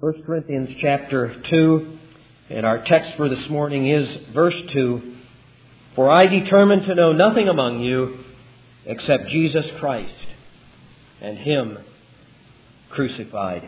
1 Corinthians chapter 2, and our text for this morning is verse 2. For I determined to know nothing among you except Jesus Christ and Him crucified.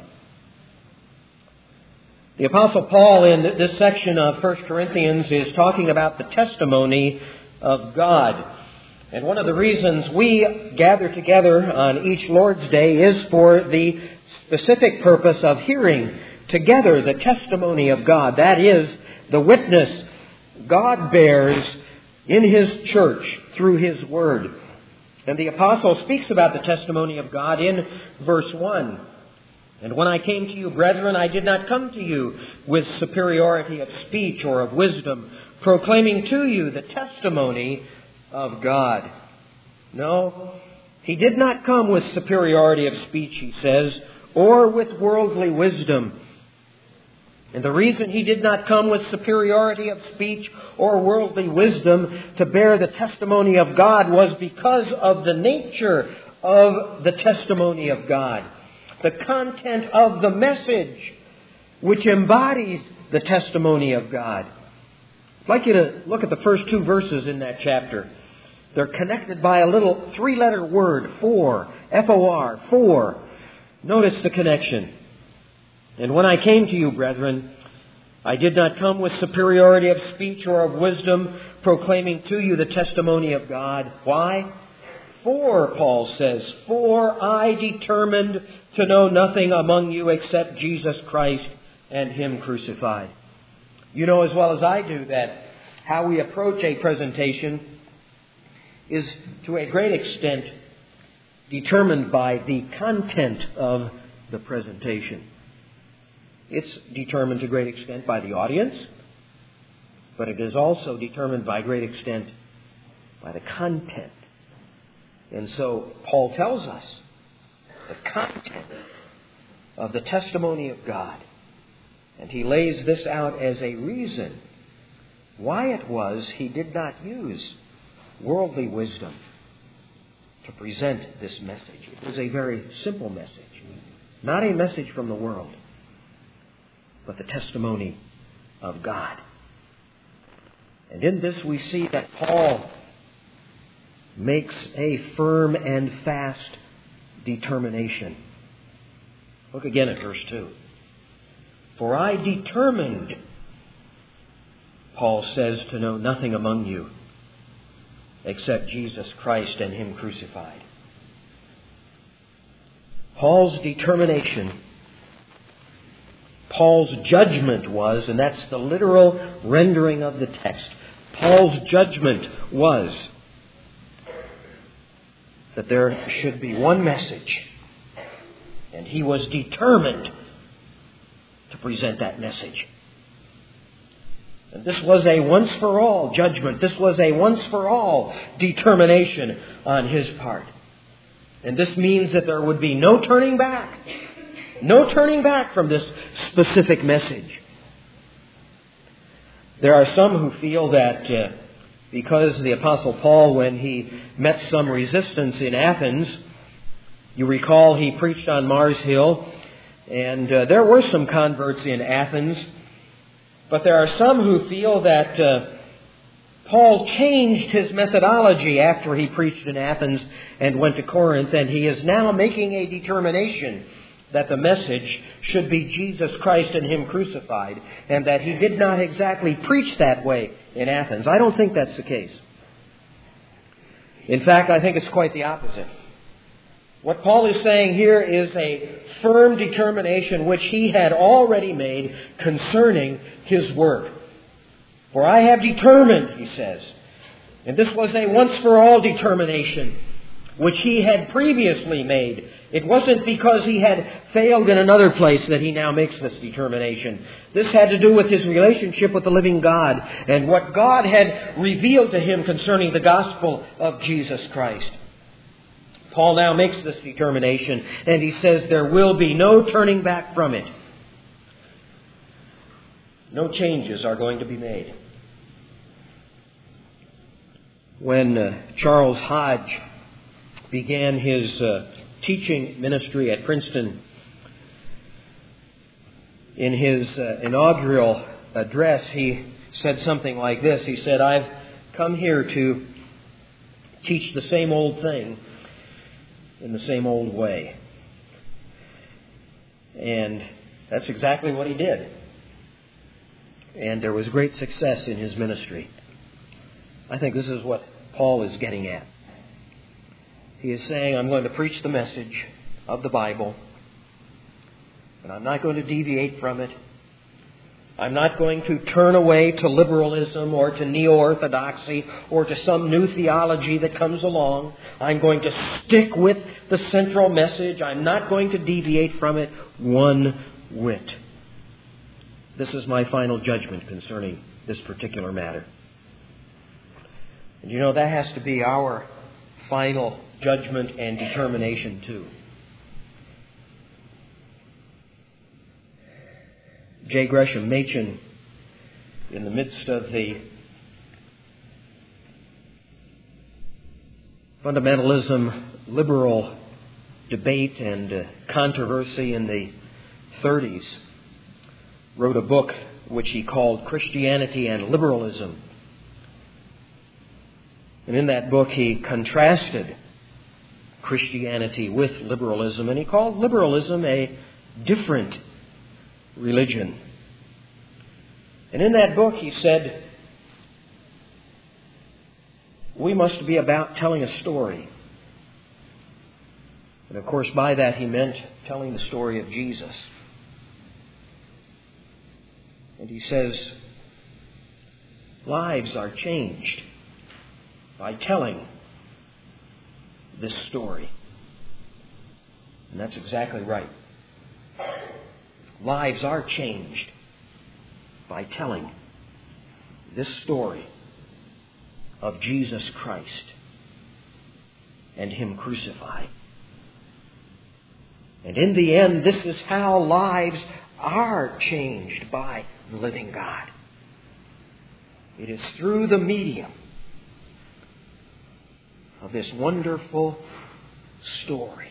The Apostle Paul in this section of 1 Corinthians is talking about the testimony of God. And one of the reasons we gather together on each Lord's Day is for the specific purpose of hearing together the testimony of God. That is, the witness God bears in His church through His Word. And the Apostle speaks about the testimony of God in verse 1. And when I came to you, brethren, I did not come to you with superiority of speech or of wisdom, proclaiming to you the testimony of God. No, he did not come with superiority of speech, he says, or with worldly wisdom. And the reason he did not come with superiority of speech or worldly wisdom to bear the testimony of God was because of the nature of the testimony of God. The content of the message which embodies the testimony of God. I'd like you to look at the first two verses in that chapter. They're connected by a little three-letter word, for, F-O-R, for. Notice the connection. And when I came to you, brethren, I did not come with superiority of speech or of wisdom, proclaiming to you the testimony of God. Why? For, Paul says, for I determined to know nothing among you except Jesus Christ and Him crucified. You know as well as I do that how we approach a presentation is to a great extent determined by the content of the presentation. It's determined to a great extent by the audience, but it is also determined by a great extent by the content. And so Paul tells us the content of the testimony of God. And he lays this out as a reason why it was he did not use worldly wisdom to present this message. It was a very simple message. Not a message from the world, but the testimony of God. And in this we see that Paul makes a firm and fast determination. Look again at verse 2. For I determined, Paul says, to know nothing among you except Jesus Christ and Him crucified. Paul's determination, Paul's judgment was, and that's the literal rendering of the text, Paul's judgment was that there should be one message, and he was determined to present that message. And this was a once-for-all judgment. This was a once-for-all determination on his part. And this means that there would be no turning back. No turning back from this specific message. There are some who feel that because the Apostle Paul, when he met some resistance in Athens, you recall he preached on Mars Hill, and there were some converts in Athens. But there are some who feel that Paul changed his methodology after he preached in Athens and went to Corinth, and he is now making a determination that the message should be Jesus Christ and Him crucified, and that he did not exactly preach that way in Athens. I don't think that's the case. In fact, I think it's quite the opposite. What Paul is saying here is a firm determination which he had already made concerning his work. For I have determined, he says, and this was a once-for-all determination which he had previously made. It wasn't because he had failed in another place that he now makes this determination. This had to do with his relationship with the living God and what God had revealed to him concerning the gospel of Jesus Christ. Paul now makes this determination, and he says there will be no turning back from it. No changes are going to be made. When Charles Hodge began his teaching ministry at Princeton, In his inaugural address, he said something like this. He said, "I've come here to teach the same old thing in the same old way." And that's exactly what he did. And there was great success in his ministry. I think this is what Paul is getting at. He is saying, I'm going to preach the message of the Bible, and I'm not going to deviate from it. I'm not going to turn away to liberalism or to neo-orthodoxy or to some new theology that comes along. I'm going to stick with the central message. I'm not going to deviate from it one whit. This is my final judgment concerning this particular matter. And you know, that has to be our final judgment and determination too. J. Gresham Machen, in the midst of the fundamentalism liberal debate and controversy in the 30s, wrote a book which he called Christianity and Liberalism. And in that book he contrasted Christianity with liberalism, and he called liberalism a different religion. And in that book he said, we must be about telling a story. And of course by that he meant telling the story of Jesus. And he says, lives are changed by telling this story. And that's exactly right. Lives are changed by telling this story of Jesus Christ and Him crucified. And in the end, this is how lives are changed by the living God. It is through the medium of this wonderful story.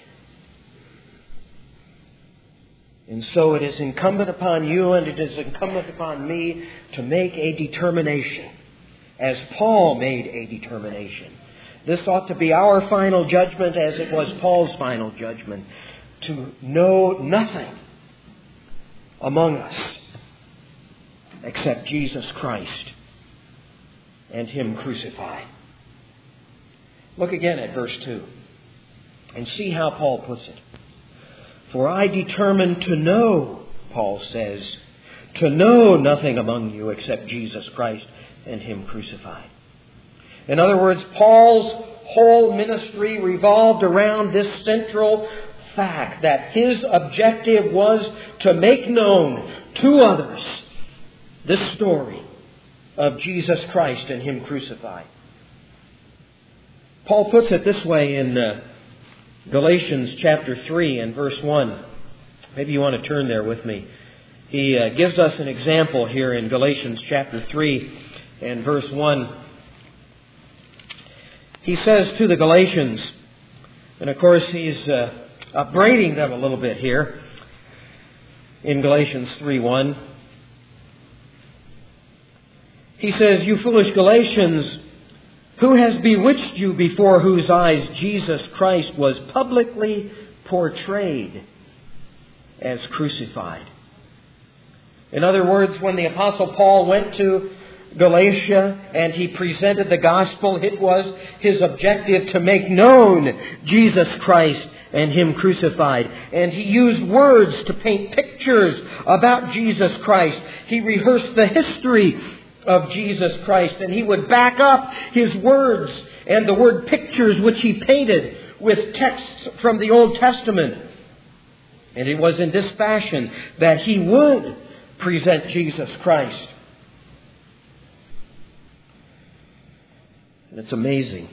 And so it is incumbent upon you and it is incumbent upon me to make a determination, as Paul made a determination. This ought to be our final judgment as it was Paul's final judgment, to know nothing among us except Jesus Christ and Him crucified. Look again at verse 2 and see how Paul puts it. For I determined to know, Paul says, to know nothing among you except Jesus Christ and Him crucified. In other words, Paul's whole ministry revolved around this central fact that his objective was to make known to others this story of Jesus Christ and Him crucified. Paul puts it this way in Galatians chapter 3 and verse 1. Maybe you want to turn there with me. He gives us an example here in Galatians chapter 3 and verse 1. He says to the Galatians, and of course he's upbraiding them a little bit here in Galatians 3:1. He says, you foolish Galatians, who has bewitched you before whose eyes Jesus Christ was publicly portrayed as crucified? In other words, when the Apostle Paul went to Galatia and he presented the gospel, it was his objective to make known Jesus Christ and Him crucified. And he used words to paint pictures about Jesus Christ. He rehearsed the history of Jesus Christ, and he would back up his words and the word pictures which he painted with texts from the Old Testament. And it was in this fashion that he would present Jesus Christ. And it's amazing.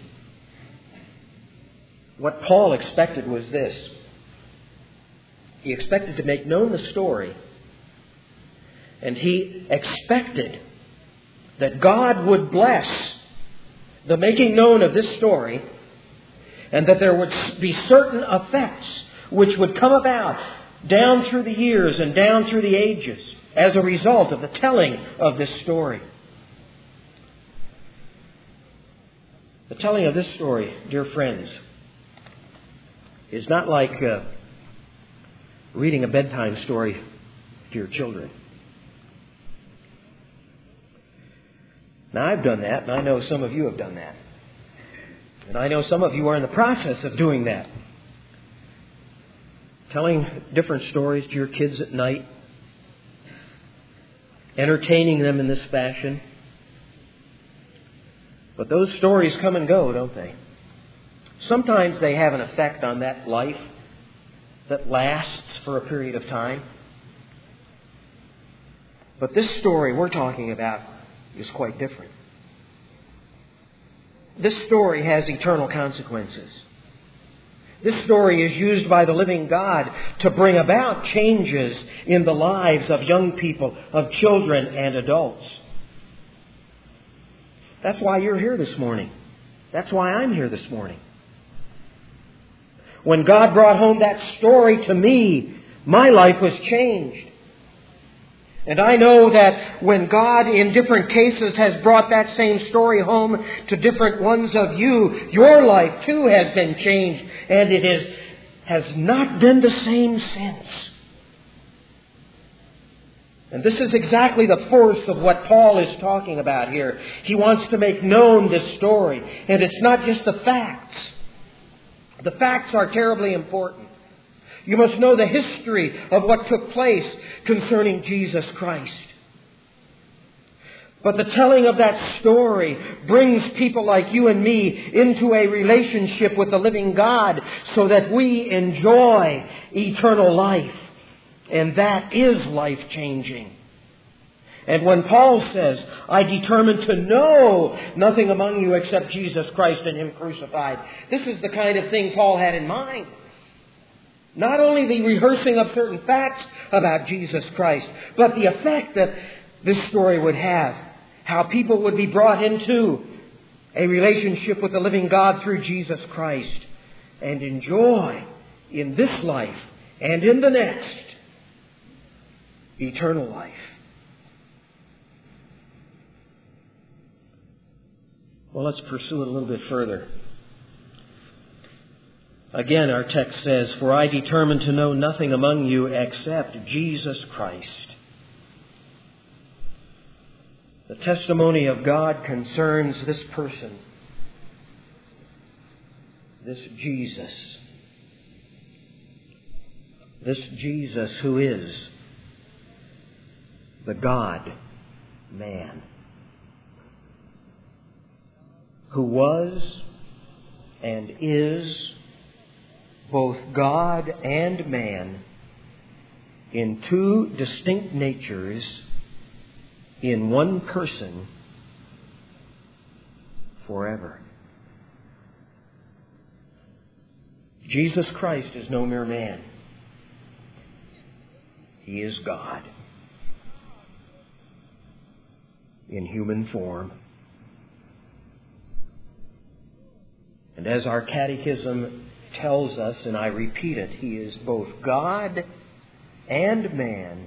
What Paul expected was this. He expected to make known the story, and he expected that God would bless the making known of this story, and that there would be certain effects which would come about down through the years and down through the ages as a result of the telling of this story. The telling of this story, dear friends, is not like reading a bedtime story to your children. Now, I've done that, and I know some of you have done that. And I know some of you are in the process of doing that. Telling different stories to your kids at night. Entertaining them in this fashion. But those stories come and go, don't they? Sometimes they have an effect on that life that lasts for a period of time. But this story we're talking about is quite different. This story has eternal consequences. This story is used by the living God to bring about changes in the lives of young people, of children and adults. That's why you're here this morning. That's why I'm here this morning. When God brought home that story to me, my life was changed. And I know that when God in different cases has brought that same story home to different ones of you, your life too has been changed. And it has not been the same since. And this is exactly the force of what Paul is talking about here. He wants to make known this story. And it's not just the facts. The facts are terribly important. You must know the history of what took place concerning Jesus Christ. But the telling of that story brings people like you and me into a relationship with the living God so that we enjoy eternal life. And that is life-changing. And when Paul says, I determined to know nothing among you except Jesus Christ and Him crucified, this is the kind of thing Paul had in mind. Not only the rehearsing of certain facts about Jesus Christ, but the effect that this story would have. How people would be brought into a relationship with the living God through Jesus Christ and enjoy in this life and in the next eternal life. Well, let's pursue it a little bit further. Again, our text says, For I determined to know nothing among you except Jesus Christ. The testimony of God concerns this person, this Jesus. This Jesus who is the God-man, who was and is both God and man in two distinct natures in one person forever. Jesus Christ is no mere man. He is God in human form. And as our catechism tells us, and I repeat it, He is both God and man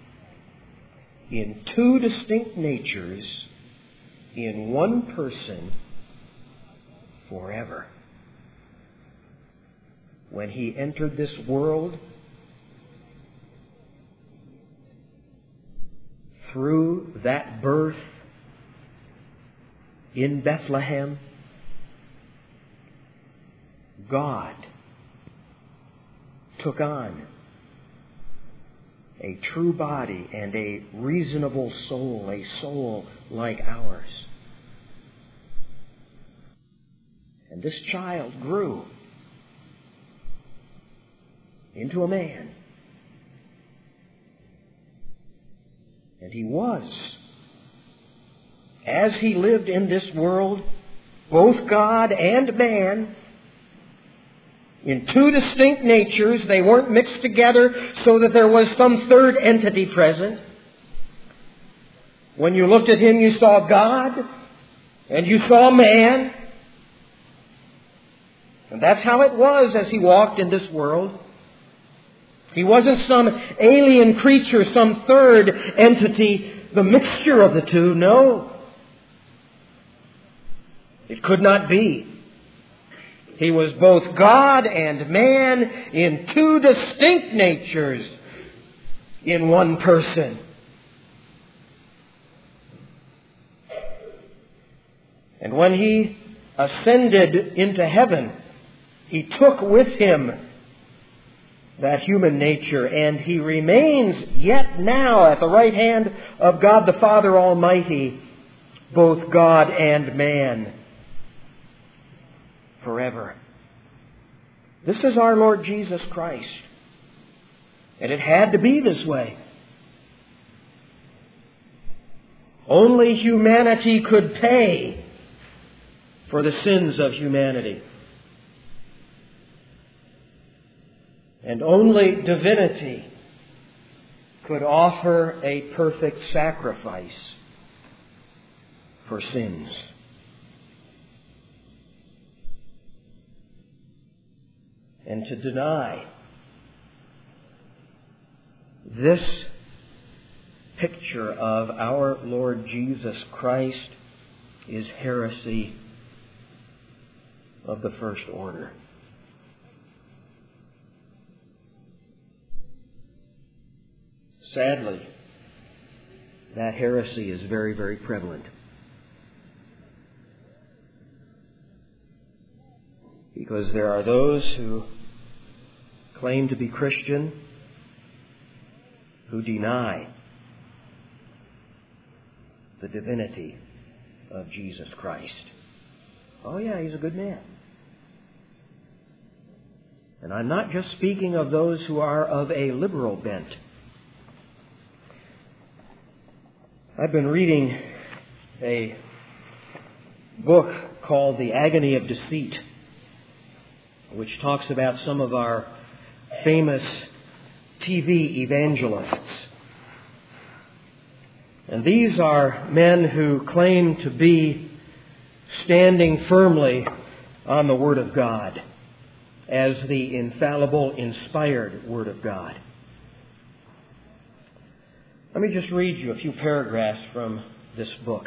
in two distinct natures in one person forever. When He entered this world through that birth in Bethlehem, God took on a true body and a reasonable soul, a soul like ours. And this child grew into a man. And He was, as He lived in this world, both God and man, in two distinct natures. They weren't mixed together so that there was some third entity present. When you looked at Him, you saw God and you saw man. And that's how it was as He walked in this world. He wasn't some alien creature, some third entity, the mixture of the two. No. It could not be. He was both God and man in two distinct natures in one person. And when He ascended into heaven, He took with Him that human nature, and He remains yet now at the right hand of God the Father Almighty, both God and man, forever. This is our Lord Jesus Christ. And it had to be this way. Only humanity could pay for the sins of humanity. And only divinity could offer a perfect sacrifice for sins. And to deny this picture of our Lord Jesus Christ is heresy of the first order. Sadly, that heresy is very, very prevalent. Because there are those who claim to be Christian who deny the divinity of Jesus Christ. Oh yeah, He's a good man. And I'm not just speaking of those who are of a liberal bent. I've been reading a book called The Agony of Deceit, which talks about some of our famous TV evangelists. And these are men who claim to be standing firmly on the Word of God as the infallible, inspired Word of God. Let me just read you a few paragraphs from this book.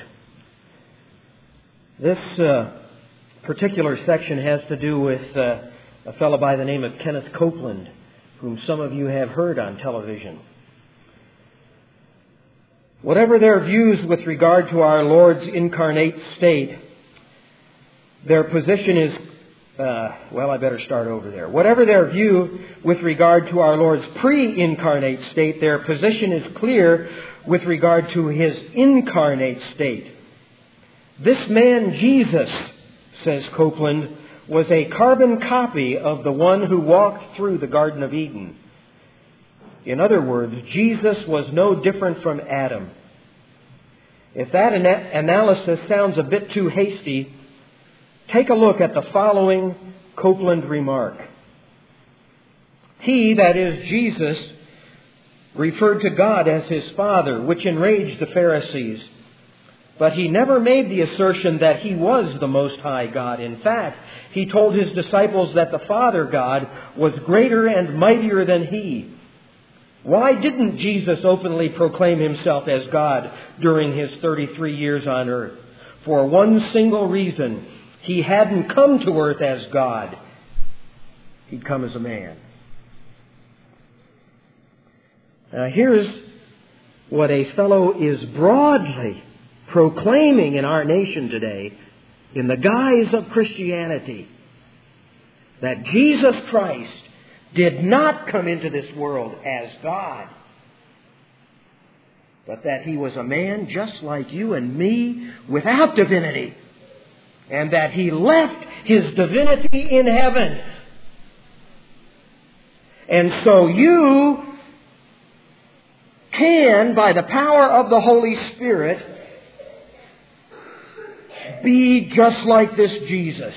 This particular section has to do with a fellow by the name of Kenneth Copeland, whom some of you have heard on television. Whatever their views with regard to our Lord's incarnate state, their position is, I better start over there. Whatever their view with regard to our Lord's pre-incarnate state, their position is clear with regard to His incarnate state. This man, Jesus, says Copeland, was a carbon copy of the one who walked through the Garden of Eden. In other words, Jesus was no different from Adam. If that analysis sounds a bit too hasty, take a look at the following Copeland remark. He, that is Jesus, referred to God as His Father, which enraged the Pharisees. But He never made the assertion that He was the Most High God. In fact, He told His disciples that the Father God was greater and mightier than He. Why didn't Jesus openly proclaim Himself as God during His 33 years on earth? For one single reason. He hadn't come to earth as God. He'd come as a man. Now here's what a fellow is broadly proclaiming in our nation today in the guise of Christianity. That Jesus Christ did not come into this world as God, but that He was a man just like you and me without divinity. And that He left His divinity in heaven. And so you can, by the power of the Holy Spirit, be just like this Jesus.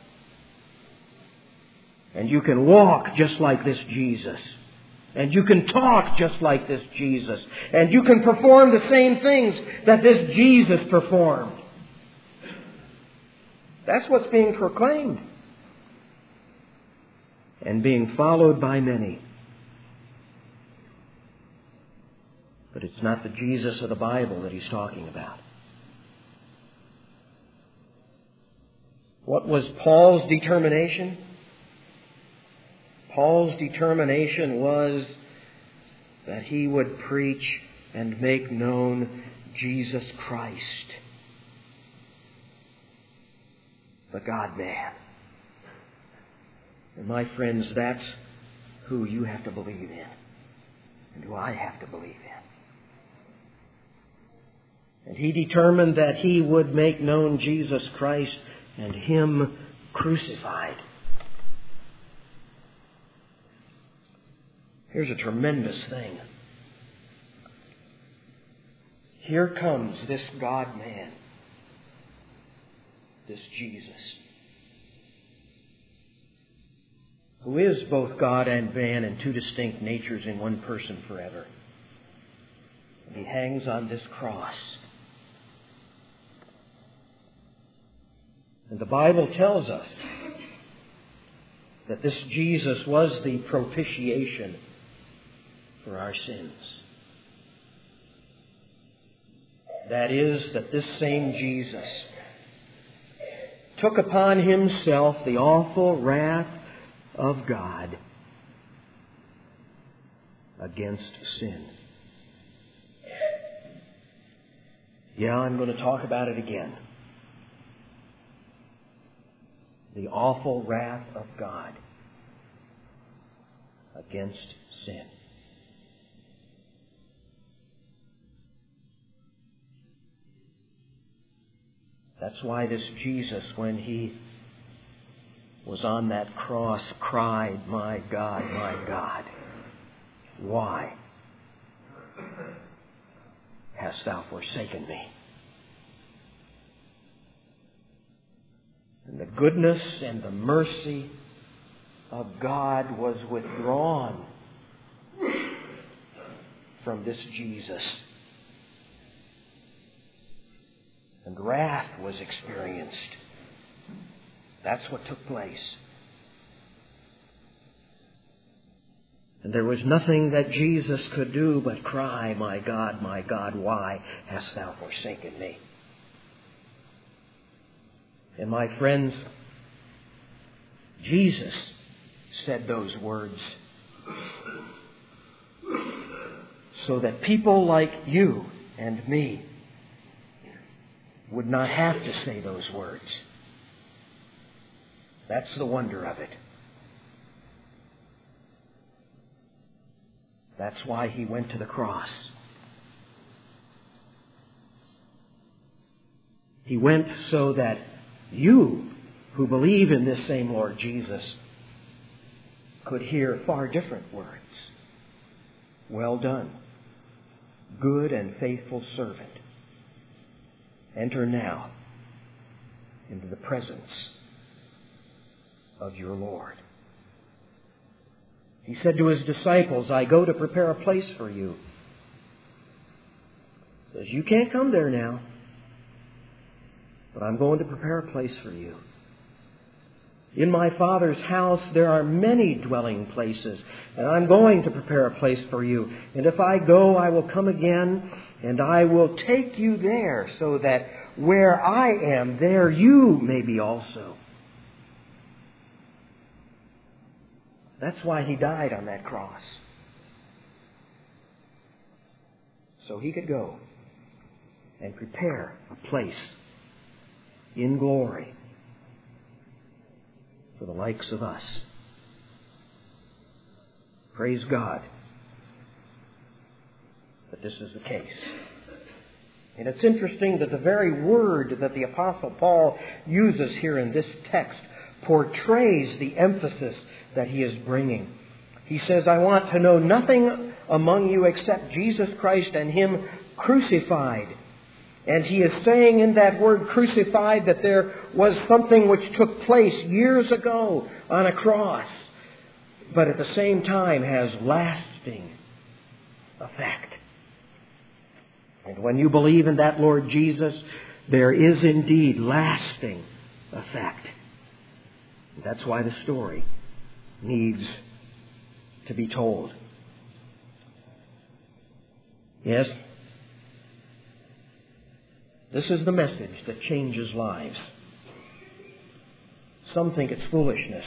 And you can walk just like this Jesus. And you can talk just like this Jesus. And you can perform the same things that this Jesus performed. That's what's being proclaimed and being followed by many. But it's not the Jesus of the Bible that he's talking about. What was Paul's determination? Paul's determination was that he would preach and make known Jesus Christ, the God-man. And my friends, that's who you have to believe in, and who I have to believe in. And he determined that he would make known Jesus Christ and Him crucified. Here's a tremendous thing. Here comes this God-man, this Jesus, who is both God and man in two distinct natures in one person forever. And He hangs on this cross. And the Bible tells us that this Jesus was the propitiation for our sins. That is, that this same Jesus took upon Himself the awful wrath of God against sin. Yeah, I'm going to talk about it again. The awful wrath of God against sin. That's why this Jesus, when He was on that cross, cried, my God, why hast Thou forsaken me? And the goodness and the mercy of God was withdrawn from this Jesus. And wrath was experienced. That's what took place. And there was nothing that Jesus could do but cry, my God, why hast Thou forsaken me? And my friends, Jesus said those words so that people like you and me would not have to say those words. That's the wonder of it. That's why He went to the cross. He went so that you, who believe in this same Lord Jesus, could hear far different words. Well done, good and faithful servant. Enter now into the presence of your Lord. He said to His disciples, I go to prepare a place for you. He says, you can't come there now, but I'm going to prepare a place for you. In my Father's house there are many dwelling places, and I'm going to prepare a place for you. And if I go, I will come again, and I will take you there, so that where I am, there you may be also. That's why He died on that cross. So He could go and prepare a place in glory for the likes of us. Praise God that this is the case. And it's interesting that the very word that the Apostle Paul uses here in this text portrays the emphasis that he is bringing. He says, I want to know nothing among you except Jesus Christ and Him crucified. And he is saying in that word crucified that there was something which took place years ago on a cross, but at the same time has lasting effect. And when you believe in that Lord Jesus, there is indeed lasting effect. That's why the story needs to be told. Yes, this is the message that changes lives. Some think it's foolishness.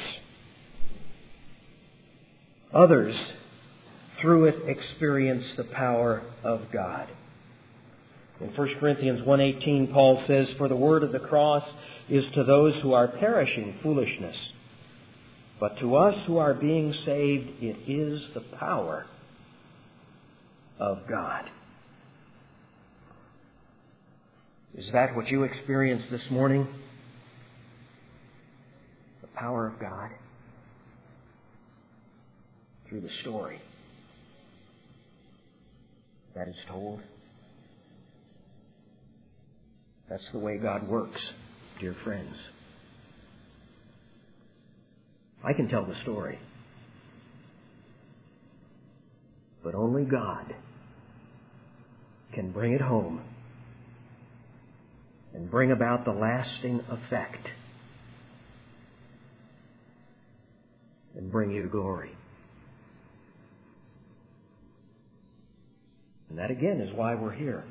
Others, through it, experience the power of God. In 1 Corinthians 1:18, Paul says, "For the word of the cross is to those who are perishing foolishness, but to us who are being saved, it is the power of God." Is that what you experienced this morning? The power of God through the story that is told. That's the way God works, dear friends. I can tell the story, but only God can bring it home and bring about the lasting effect and bring you to glory. And that again is why we're here.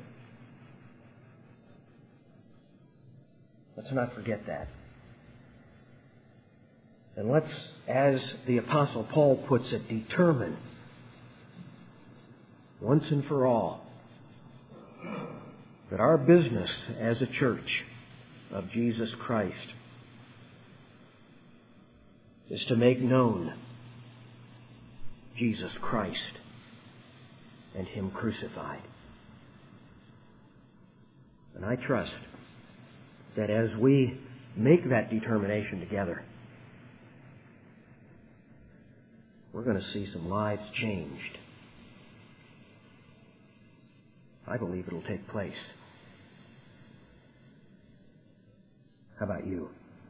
Let's not forget that. And let's, as the Apostle Paul puts it, determine once and for all that our business as a church of Jesus Christ is to make known Jesus Christ and Him crucified. And I trust that as we make that determination together, we're going to see some lives changed. I believe it'll take place. How about you?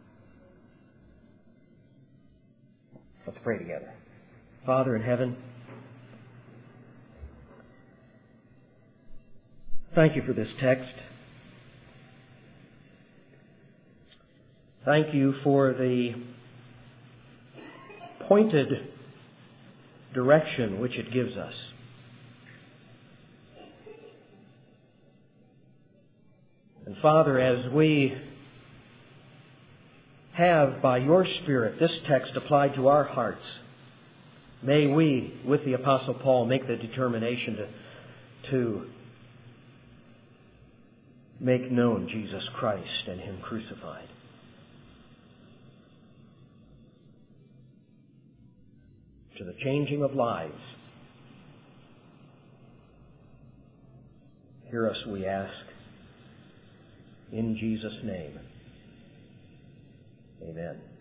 Let's pray together. Father in heaven, thank you for this text. Thank you for the pointed direction which it gives us. And Father, as we have, by your Spirit, this text applied to our hearts, may we, with the Apostle Paul, make the determination to make known Jesus Christ and Him crucified. To the changing of lives. Hear us, we ask, in Jesus' name. Amen.